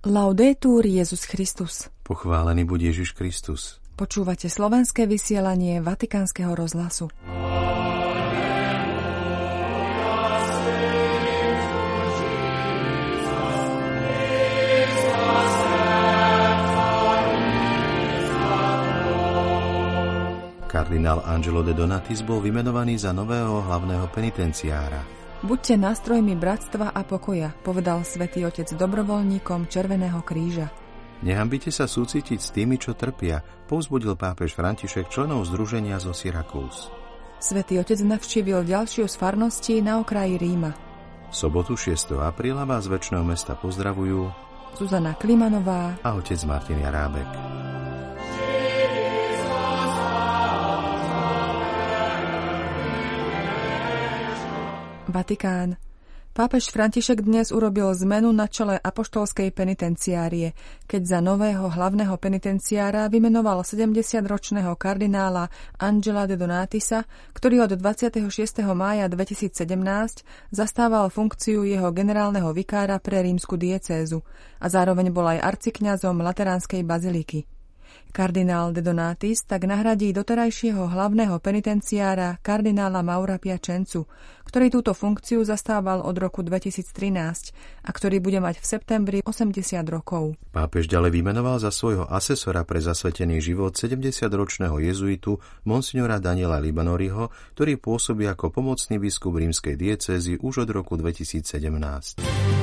Laudetur Jesus Christus. Pochválený buď Ježiš Kristus. Počúvate slovenské vysielanie Vatikánskeho rozhlasu. Kardinál Angelo de Donatis bol vymenovaný za nového hlavného penitenciára. Buďte nástrojmi bratstva a pokoja, povedal Svätý Otec dobrovoľníkom Červeného kríža. Nehambite sa súcitiť s tými, čo trpia, povzbudil pápež František členov združenia zo Syrakúz. Svätý Otec navštívil ďalšiu z farností na okraji Ríma. V sobotu 6. apríla vás z Večného mesta pozdravujú Zuzana Klimanová a otec Martin Jarábek. Vatikán. Pápež František dnes urobil zmenu na čele apoštolskej penitenciárie, keď za nového hlavného penitenciára vymenoval 70-ročného kardinála Angela de Donatisa, ktorý od 26. mája 2017 zastával funkciu jeho generálneho vikára pre rímsku diecézu a zároveň bol aj arcikňazom Lateránskej baziliky. Kardinál de Donatis tak nahradí doterajšieho hlavného penitenciára kardinála Maura Piacenzu, ktorý túto funkciu zastával od roku 2013 a ktorý bude mať v septembri 80 rokov. Pápež ďalej vymenoval za svojho asesora pre zasvetený život 70-ročného jezuitu monsignora Daniela Libanoriho, ktorý pôsobí ako pomocný biskup rímskej diecézy už od roku 2017.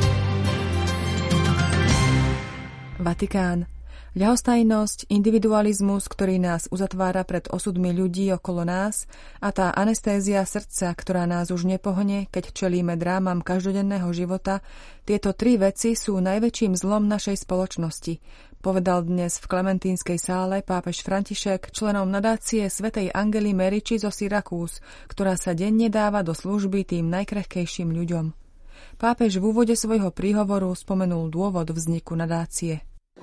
Vatikán. Ľahostajnosť, individualizmus, ktorý nás uzatvára pred osudmi ľudí okolo nás a tá anestézia srdca, ktorá nás už nepohne, keď čelíme drámam každodenného života, tieto tri veci sú najväčším zlom našej spoločnosti, povedal dnes v Klementínskej sále pápež František členom nadácie svätej Angely Meriči zo Syrakúz, ktorá sa denne dáva do služby tým najkrehkejším ľuďom. Pápež v úvode svojho príhovoru spomenul dôvod vzniku nadácie. V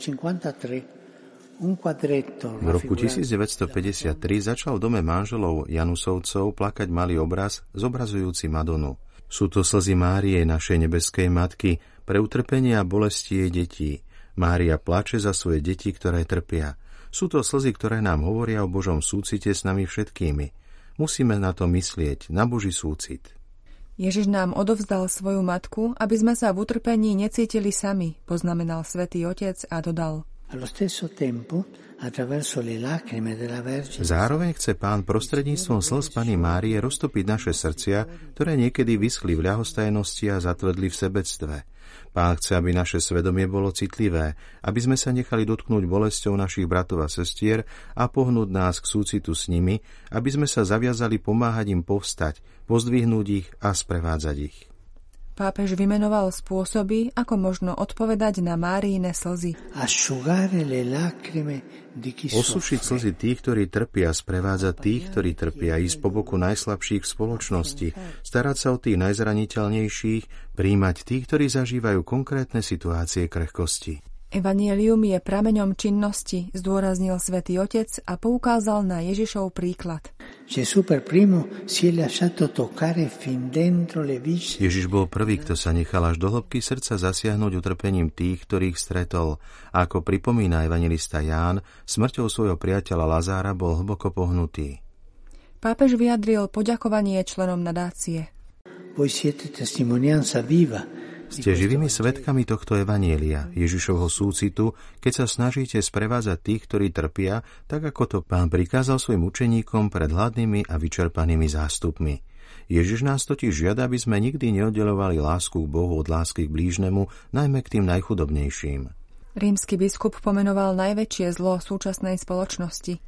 roku 1953 začal v dome manželov Janusovcov plakať malý obraz zobrazujúci Madonu. Sú to slzy Márie, našej nebeskej matky, pre utrpenie a bolesti jej detí. Mária plače za svoje deti, ktoré trpia. Sú to slzy, ktoré nám hovoria o Božom súcite s nami všetkými. Musíme na to myslieť, na Boží súcit. Ježiš nám odovzdal svoju matku, aby sme sa v utrpení necítili sami, poznamenal Svätý Otec a dodal. Zároveň chce Pán prostredníctvom slz Panny Márie roztopiť naše srdcia, ktoré niekedy vyschli v ľahostajnosti a zatvrdli v sebectve. Pán chce, aby naše svedomie bolo citlivé, aby sme sa nechali dotknúť bolesťou našich bratov a sestier a pohnúť nás k súcitu s nimi, aby sme sa zaviazali pomáhať im povstať, pozdvihnúť ich a sprevádzať ich. Pápež vymenoval spôsoby, ako možno odpovedať na Máriine slzy. Osušiť slzy tých, ktorí trpia, sprevádzať tých, ktorí trpia, ísť po boku najslabších v spoločnosti, starať sa o tých najzraniteľnejších, prijímať tých, ktorí zažívajú konkrétne situácie krehkosti. Evanjelium je prameňom činnosti, zdôraznil Svätý Otec a poukázal na Ježišov príklad. Ježiš bol prvý, kto sa nechal až do hĺbky srdca zasiahnuť utrpením tých, ktorých stretol. A ako pripomína evanjelista Ján, smrťou svojho priateľa Lazára bol hlboko pohnutý. Pápež vyjadril poďakovanie členom nadácie. Ste živými svedkami tohto evanjelia, Ježišovho súcitu, keď sa snažíte sprevádzať tých, ktorí trpia, tak ako to Pán prikázal svojim učeníkom pred hladnými a vyčerpanými zástupmi. Ježiš nás totiž žiada, aby sme nikdy neoddeľovali lásku k Bohu od lásky k blížnemu, najmä k tým najchudobnejším. Rímsky biskup pomenoval najväčšie zlo súčasnej spoločnosti.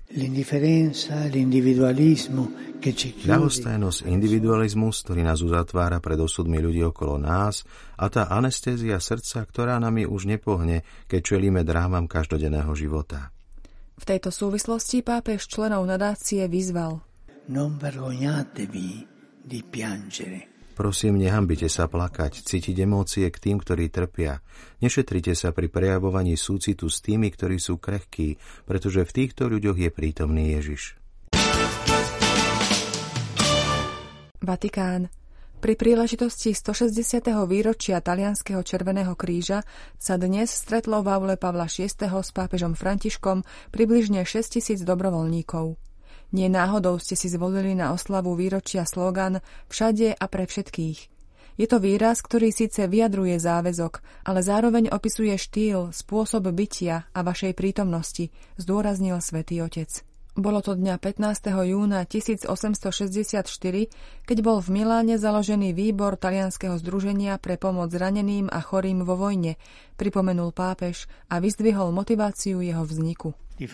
Ľahostajnosť, individualizmus, ktorý nás uzatvára pred osudmi ľudí okolo nás, a tá anestézia srdca, ktorá nami už nepohne, keď čelíme drámam každodenného života. V tejto súvislosti pápež členov nadácie vyzval. Non vergognatevi di piangere. Prosím, nehambite sa plakať, cítiť emócie k tým, ktorí trpia. Nešetrite sa pri prejavovaní súcitu s tými, ktorí sú krehkí, pretože v týchto ľuďoch je prítomný Ježiš. Vatikán. Pri príležitosti 160. výročia Talianskeho Červeného kríža sa dnes stretlo v aule Pavla VI. S pápežom Františkom približne 6 000 dobrovoľníkov. Nie náhodou ste si zvolili na oslavu výročia slogan Všade a pre všetkých. Je to výraz, ktorý síce vyjadruje záväzok, ale zároveň opisuje štýl, spôsob bytia a vašej prítomnosti, zdôraznil Svätý Otec. Bolo to dňa 15. júna 1864, keď bol v Miláne založený výbor Talianskeho združenia pre pomoc zraneným a chorým vo vojne, pripomenul pápež a vyzdvihol motiváciu jeho vzniku.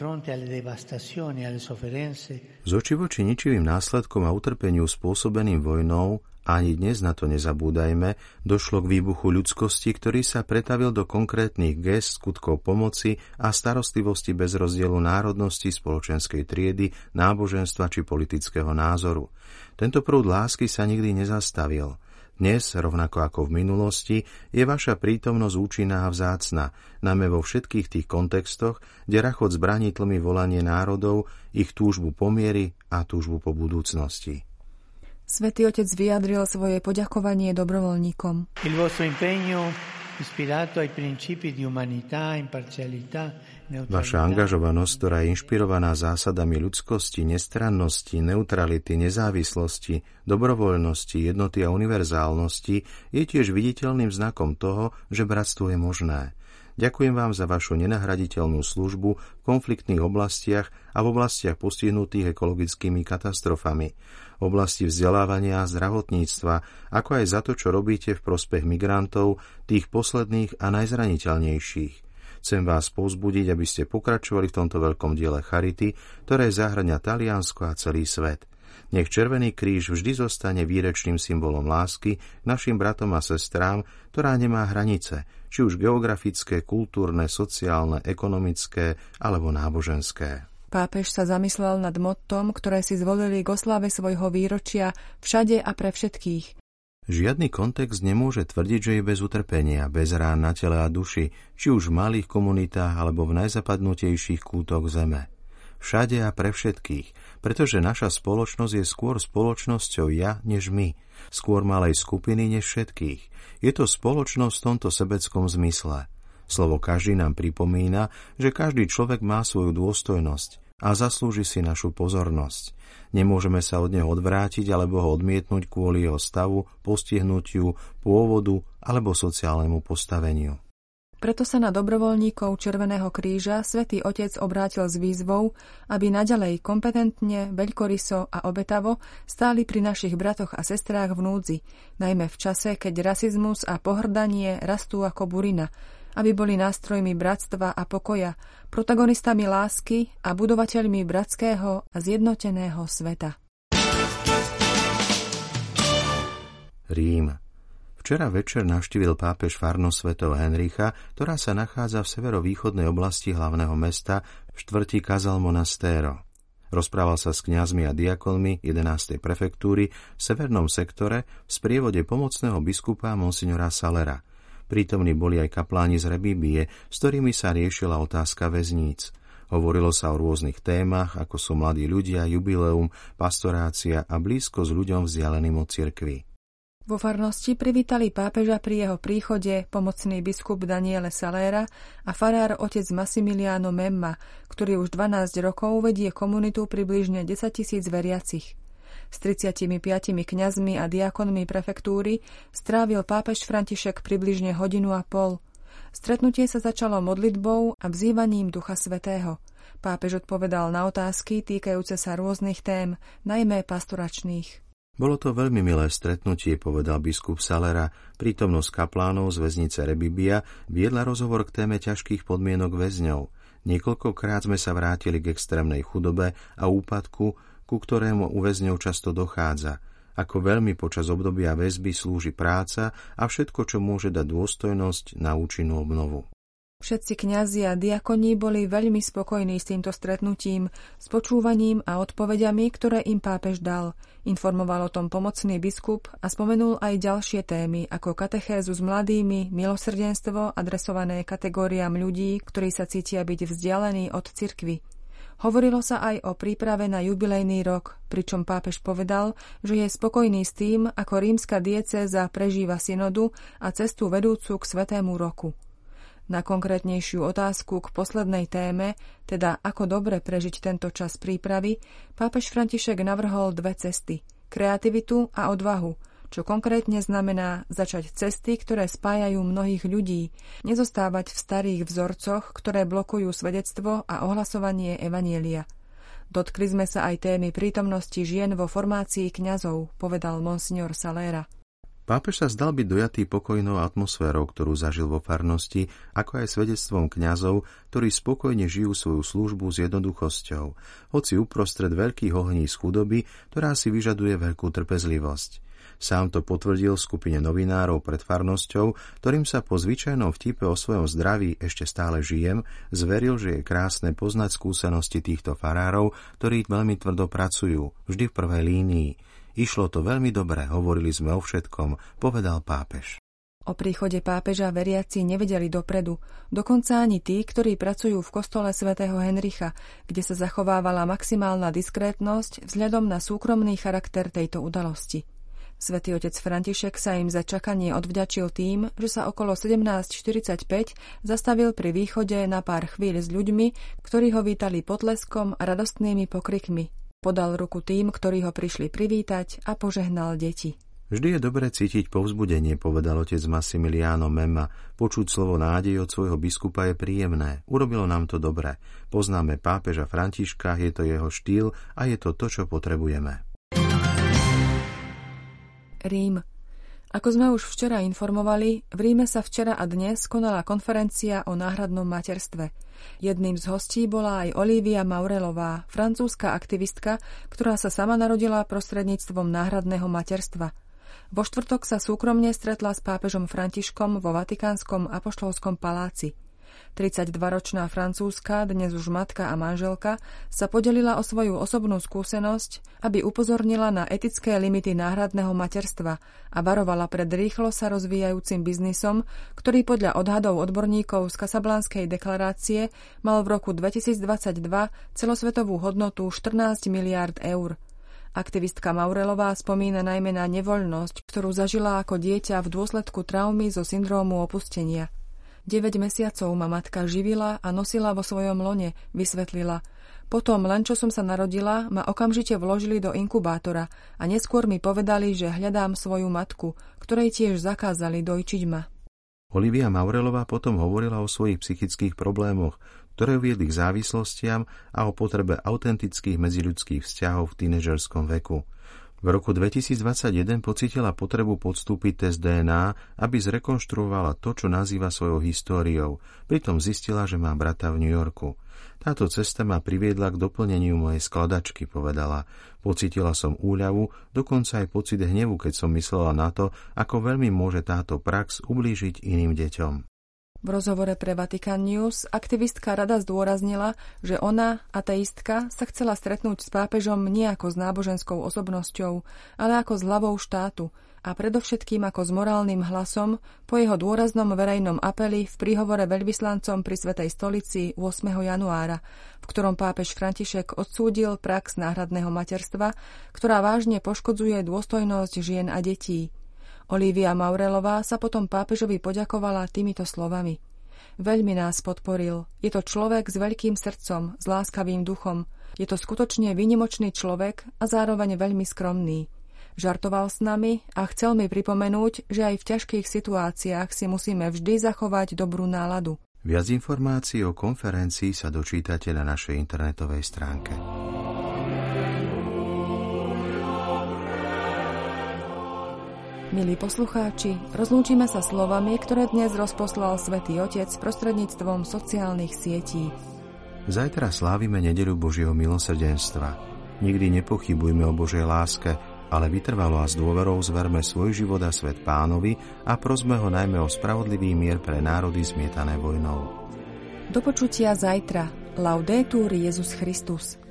Z očí voči ničivým následkom a utrpeniu spôsobeným vojnou, ani dnes na to nezabúdajme, došlo k výbuchu ľudskosti, ktorý sa pretavil do konkrétnych gest, skutkov pomoci a starostlivosti bez rozdielu národnosti, spoločenskej triedy, náboženstva či politického názoru. Tento prúd lásky sa nikdy nezastavil. Dnes, rovnako ako v minulosti, je vaša prítomnosť účinná a vzácna, najmä vo všetkých tých kontextoch, kde rachot zbraní tlmi volanie národov, ich túžbu po miery a túžbu po budúcnosti. Svätý Otec vyjadril svoje poďakovanie dobrovoľníkom. Vaša angažovanosť, ktorá je inšpirovaná zásadami ľudskosti, nestrannosti, neutrality, nezávislosti, dobrovoľnosti, jednoty a univerzálnosti, je tiež viditeľným znakom toho, že bratstvo je možné. Ďakujem vám za vašu nenahraditeľnú službu v konfliktných oblastiach a v oblastiach postihnutých ekologickými katastrofami, v oblasti vzdelávania a zdravotníctva, ako aj za to, čo robíte v prospech migrantov, tých posledných a najzraniteľnejších. Chcem vás povzbudiť, aby ste pokračovali v tomto veľkom diele charity, ktoré zahŕňa Taliansko a celý svet. Nech Červený kríž vždy zostane výrečným symbolom lásky k našim bratom a sestrám, ktorá nemá hranice, či už geografické, kultúrne, sociálne, ekonomické alebo náboženské. Pápež sa zamyslel nad mottom, ktoré si zvolili k oslave svojho výročia Všade a pre všetkých. Žiadny kontext nemôže tvrdiť, že je bez utrpenia, bez rán na tele a duši, či už v malých komunitách alebo v najzapadnutejších kútoch zeme. Všade a pre všetkých, pretože naša spoločnosť je skôr spoločnosťou ja než my, skôr malej skupiny než všetkých. Je to spoločnosť v tomto sebeckom zmysle. Slovo každý nám pripomína, že každý človek má svoju dôstojnosť a zaslúži si našu pozornosť. Nemôžeme sa od neho odvrátiť alebo ho odmietnúť kvôli jeho stavu, postihnutiu, pôvodu alebo sociálnemu postaveniu. Preto sa na dobrovoľníkov Červeného kríža Svätý Otec obrátil s výzvou, aby naďalej kompetentne, veľkoryso a obetavo stáli pri našich bratoch a sestrách v núdzi, najmä v čase, keď rasizmus a pohrdanie rastú ako burina, aby boli nástrojmi bratstva a pokoja, protagonistami lásky a budovateľmi bratského a zjednoteného sveta. Rím. Včera večer navštívil pápež farnosť svätého Henricha, ktorá sa nachádza v severovýchodnej oblasti hlavného mesta v štvrti Casal Monastero. Rozprával sa s kňazmi a diakonmi 11. prefektúry v severnom sektore v sprievode pomocného biskupa monsignora Salera. Prítomní boli aj kapláni z Rebibie, s ktorými sa riešila otázka väzníc. Hovorilo sa o rôznych témach, ako sú mladí ľudia, jubileum, pastorácia a blízko s ľuďom vzdialeným od cirkvi. Vo farnosti privítali pápeža pri jeho príchode pomocný biskup Daniele Salera a farár otec Massimiliano Memma, ktorý už 12 rokov vedie komunitu približne 10 000 veriacich. S 35 kňazmi a diakonmi prefektúry strávil pápež František približne 1,5 hodiny. Stretnutie sa začalo modlitbou a vzývaním Ducha Svätého. Pápež odpovedal na otázky týkajúce sa rôznych tém, najmä pastoračných. Bolo to veľmi milé stretnutie, povedal biskup Salera. Prítomnosť kaplánov z väznice Rebibia viedla rozhovor k téme ťažkých podmienok väzňov. Niekoľkokrát sme sa vrátili k extrémnej chudobe a úpadku, ku ktorému u väzňov často dochádza. Ako veľmi počas obdobia väzby slúži práca a všetko, čo môže dať dôstojnosť na účinnú obnovu. Všetci kňazi a diakoni boli veľmi spokojní s týmto stretnutím, s počúvaním a odpovediami, ktoré im pápež dal. Informoval o tom pomocný biskup a spomenul aj ďalšie témy, ako katechézu s mladými, milosrdenstvo adresované kategóriám ľudí, ktorí sa cítia byť vzdialení od cirkvi. Hovorilo sa aj o príprave na jubilejný rok, pričom pápež povedal, že je spokojný s tým, ako rímska diecéza prežíva synodu a cestu vedúcu k Svätému roku. Na konkrétnejšiu otázku k poslednej téme, teda ako dobre prežiť tento čas prípravy, pápež František navrhol 2 cesty – kreativitu a odvahu, čo konkrétne znamená začať cesty, ktoré spájajú mnohých ľudí, nezostávať v starých vzorcoch, ktoré blokujú svedectvo a ohlasovanie evanjelia. Dotkli sme sa aj témy prítomnosti žien vo formácii kňazov, povedal monsignor Salera. Pápež sa zdal byť dojatý pokojnou atmosférou, ktorú zažil vo farnosti, ako aj svedectvom kňazov, ktorí spokojne žijú svoju službu s jednoduchosťou, hoci uprostred veľkých ohní z chudoby, ktorá si vyžaduje veľkú trpezlivosť. Sám to potvrdil skupine novinárov pred farnosťou, ktorým sa po zvyčajnom vtipe o svojom zdraví ešte stále žijem, zveril, že je krásne poznať skúsenosti týchto farárov, ktorí veľmi tvrdo pracujú, vždy v prvej línii. Išlo to veľmi dobre, hovorili sme o všetkom, povedal pápež. O príchode pápeža veriaci nevedeli dopredu, dokonca ani tí, ktorí pracujú v kostole svätého Henricha, kde sa zachovávala maximálna diskrétnosť vzhľadom na súkromný charakter tejto udalosti. Svätý otec František sa im za čakanie odvďačil tým, že sa okolo 17:45 zastavil pri východe na pár chvíľ s ľuďmi, ktorí ho vítali potleskom a radostnými pokrikmi. Podal ruku tým, ktorí ho prišli privítať a požehnal deti. Vždy je dobre cítiť povzbudenie, povedal otec Massimiliano Memma. Počuť slovo nádej od svojho biskupa je príjemné. Urobilo nám to dobre. Poznáme pápeža Františka, je to jeho štýl a je to to, čo potrebujeme. Rím. Ako sme už včera informovali, v Ríme sa včera a dnes konala konferencia o náhradnom materstve. Jedným z hostí bola aj Olivia Maurelová, francúzska aktivistka, ktorá sa sama narodila prostredníctvom náhradného materstva. Vo štvrtok sa súkromne stretla s pápežom Františkom vo Vatikánskom apoštolskom paláci. 32-ročná francúzska, dnes už matka a manželka, sa podelila o svoju osobnú skúsenosť, aby upozornila na etické limity náhradného materstva a varovala pred rýchlo sa rozvíjajúcim biznisom, ktorý podľa odhadov odborníkov z Casablanskej deklarácie mal v roku 2022 celosvetovú hodnotu 14 miliárd eur. Aktivistka Maurelová spomína najmä na nevoľnosť, ktorú zažila ako dieťa v dôsledku traumy zo syndrómu opustenia. 9 mesiacov ma matka živila a nosila vo svojom lone, vysvetlila. Potom, len čo som sa narodila, ma okamžite vložili do inkubátora a neskôr mi povedali, že hľadám svoju matku, ktorej tiež zakázali dojčiť ma. Olivia Maurelová potom hovorila o svojich psychických problémoch, ktoré viedli k závislostiam a o potrebe autentických medziľudských vzťahov v tínežerskom veku. V roku 2021 pocítila potrebu podstúpiť test DNA, aby zrekonštruovala to, čo nazýva svojou históriou. Pritom zistila, že má brata v New Yorku. Táto cesta ma priviedla k doplneniu mojej skladačky, povedala. Pocítila som úľavu, dokonca aj pocit hnevu, keď som myslela na to, ako veľmi môže táto prax ublížiť iným deťom. V rozhovore pre Vatican News aktivistka rada zdôraznila, že ona, ateistka, sa chcela stretnúť s pápežom nie ako s náboženskou osobnosťou, ale ako s hlavou štátu a predovšetkým ako s morálnym hlasom po jeho dôraznom verejnom apeli v príhovore veľvyslancom pri Svätej stolici 8. januára, v ktorom pápež František odsúdil prax náhradného materstva, ktorá vážne poškodzuje dôstojnosť žien a detí. Olivia Maurelová sa potom pápežovi poďakovala týmito slovami. Veľmi nás podporil. Je to človek s veľkým srdcom, s láskavým duchom. Je to skutočne výnimočný človek a zároveň veľmi skromný. Žartoval s nami a chcel mi pripomenúť, že aj v ťažkých situáciách si musíme vždy zachovať dobrú náladu. Viac informácií o konferencii sa dočítate na našej internetovej stránke. Milí poslucháči, rozlúčime sa slovami, ktoré dnes rozposlal Svätý Otec prostredníctvom sociálnych sietí. Zajtra slávime nedeľu Božieho milosrdenstva. Nikdy nepochybujme o Božej láske, ale vytrvalo a s dôverou zverme svoj život a svet Pánovi a prosme ho najmä o spravodlivý mier pre národy zmietané vojnou. Do počutia zajtra. Laudetur Jesus Christus.